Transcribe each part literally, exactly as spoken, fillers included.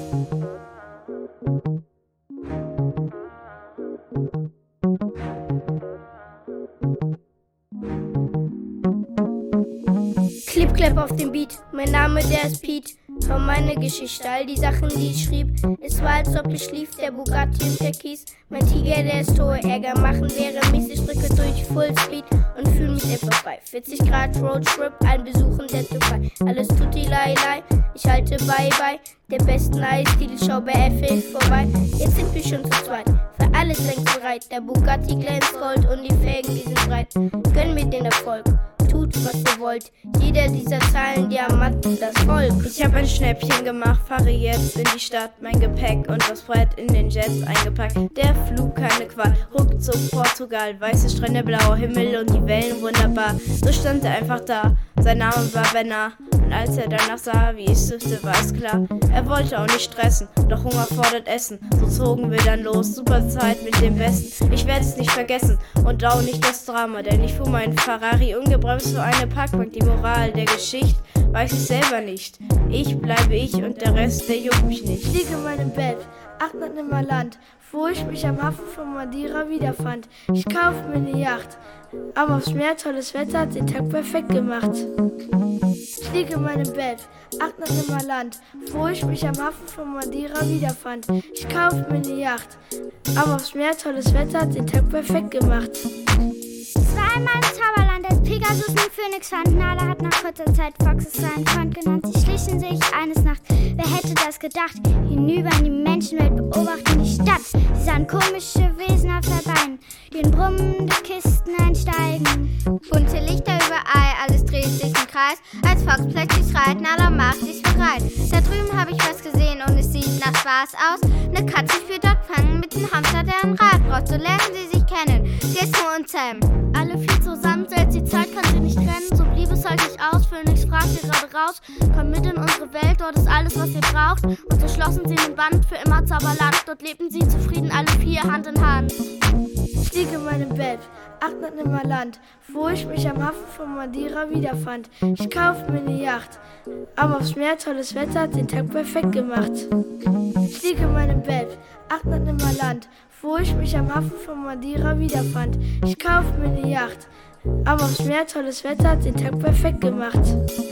Clip, Clap auf dem Beat, mein Name, der ist Pete. Hör meine Geschichte, all die Sachen, die ich schrieb. Es war, als ob ich schlief, der Bugatti und der Kies. Mein Tiger, der ist hohe Ärger machen wäre mies. Ich drücke durch Fullspeed und fühl mich etwa frei. vierzig Grad Roadtrip, ein Besuch in der Türkei. Alles tutti lai lai, ich halte bye bye. Der besten Eisdiele, schau bei F L vorbei. Jetzt sind wir schon zu zweit, für alles längst bereit. Der Bugatti glänzt Gold und die Felgen, die sind breit. Gönn mir den Erfolg, tut, was ihr wollt. Jeder dieser Zeilen, Diamanten, das Volk. Ich hab ein Schnäppchen gemacht, fahre jetzt in die Stadt. Mein Gepäck und das Brett in den Jets eingepackt. Der Flug, keine Qual, ruckzuck Portugal. Weiße Strände, blauer Himmel und die Wellen wunderbar. So stand er einfach da, sein Name war Benna. Und als er danach sah, wie ich süffte, war es klar. Er wollte auch nicht stressen, doch Hunger fordert Essen. So zogen wir dann los, super Zeit mit dem Besten. Ich werde es nicht vergessen und auch nicht das Drama, denn ich fuhr meinen Ferrari ungebremst für eine Parkbank. Die Moral der Geschichte weiß ich selber nicht. Ich bleibe ich und der Rest, der juckt mich nicht. Ich liege in meinem Bett, achtend im Land, wo ich mich am Hafen von Madeira wiederfand. Ich kauf mir eine Yacht, aber aufs Meer tolles Wetter hat den Tag perfekt gemacht. Ich liege in meinem Bett, achtend im Land, wo ich mich am Hafen von Madeira wiederfand. Ich kauf mir eine Yacht, aber aufs Meer tolles Wetter hat den Tag perfekt gemacht. Es war einmal im Zauberland, als Pegasus den Phönix fanden. Alle hatten nach kurzer Zeit Foxes seinen Freund genannt. Sie schlichen sich eines Nachts, wer hätte das gedacht? Hinüber in die Menschenwelt, beobachten die Stadt. Sie sahen komische Wesen auf der Beinen, die in brummende Kisten einsteigen. Bunte Lichter überall, alles dreht sich im Kreis. Als Fox plötzlich schreit, Nala macht sich bereit. Da drüben habe ich was gesehen und es sieht nach Spaß aus. Ne Katze für Doc fangen mit nem Hamster, der ein Rad braucht. So lernen sie sich kennen, Gizmo und Sam. Alle vier zusammen, selbst die Zeit kann sie nicht trennen. So blieb es halt nicht aus, Phoenix fragt sie gerade raus. Komm mit in unsere Welt, dort ist alles, was ihr braucht. Und so schlossen sie den Band für immer Zauberland. Dort lebten sie zufrieden, alle vier Hand in Hand. Ich liege in meinem Bett, achtend im Land, wo ich mich am Hafen von Madeira wiederfand. Ich kauf mir eine Yacht, aber aufs Meer tolles Wetter hat den Tag perfekt gemacht. Ich liege in meinem Bett, achtend im Land, wo ich mich am Hafen von Madeira wiederfand. Ich kauf mir eine Yacht, aber aufs Meer tolles Wetter hat den Tag perfekt gemacht.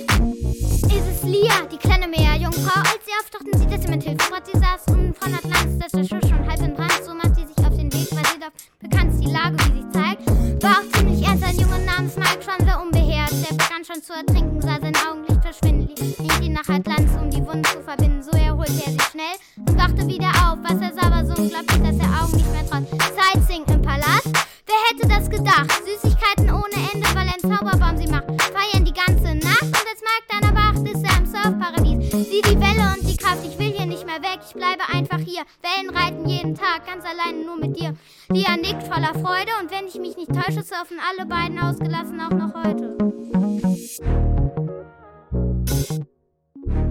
Ist es Lia, die kleine Meerjungfrau? Als sie auftauchten, sieht es mit Hilfsbrot. Sie saß unten von Atlantis, das ist schon halb in Brand. So macht sie sich auf den Weg, weil sie doch bekannt ist, die Lage, wie sich zeigt. War auch ziemlich ernst, ein Junge namens Mike schwamm unbeherrscht. Der begann schon zu ertrinken, sah sein Augenlicht verschwinden. Lief ihn nach Atlantis, um die Wunden zu verbinden. So erholte er sich schnell und wachte wieder auf. Was er sah, war so unglaublich, dass er Augen nicht mehr traut. Sightseeing im Palast? Wer hätte das gedacht? Süßigkeiten ohne Ende, weil ein Zauberbaum sie macht. Feiern die ganze Nacht und als Mark dann erwacht, ist er im Surfparadies. Sieh die Welle und die Kraft, ich will hier nicht mehr weg. Ich bleibe einfach hier, Wellen reiten jeden Tag, ganz alleine nur mit dir. Lia nickt voller Freude und wenn ich mich nicht täusche, surfen alle beiden ausgelassen auch noch heute.